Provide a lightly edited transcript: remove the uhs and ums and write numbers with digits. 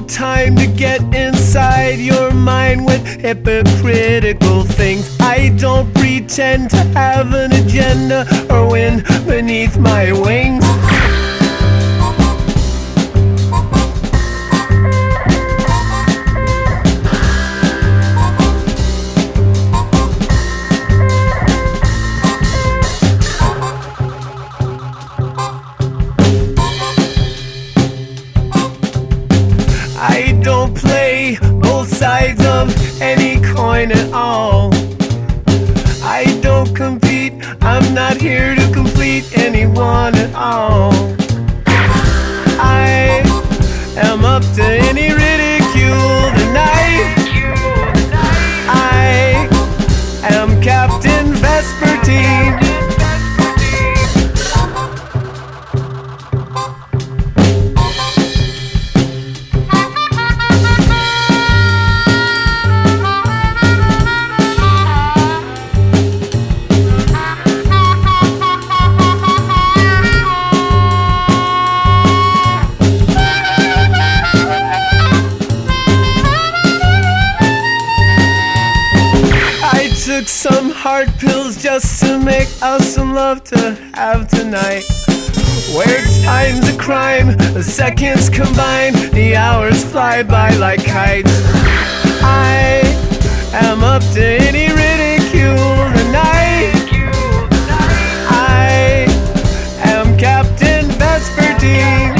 time to get inside your mind with hypocritical things. I don't pretend to have an agenda or win beneath my wings. I don't play both sides of any coin at all. I don't compete, I'm not here to complete anyone at all. I am up to any ridicule tonight. I am Captain Vespertine. Took some hard pills just to make us some love to have tonight. Where time's a crime, the seconds combine, the hours fly by like kites. I am up to any ridicule tonight. I am Captain Vespertine.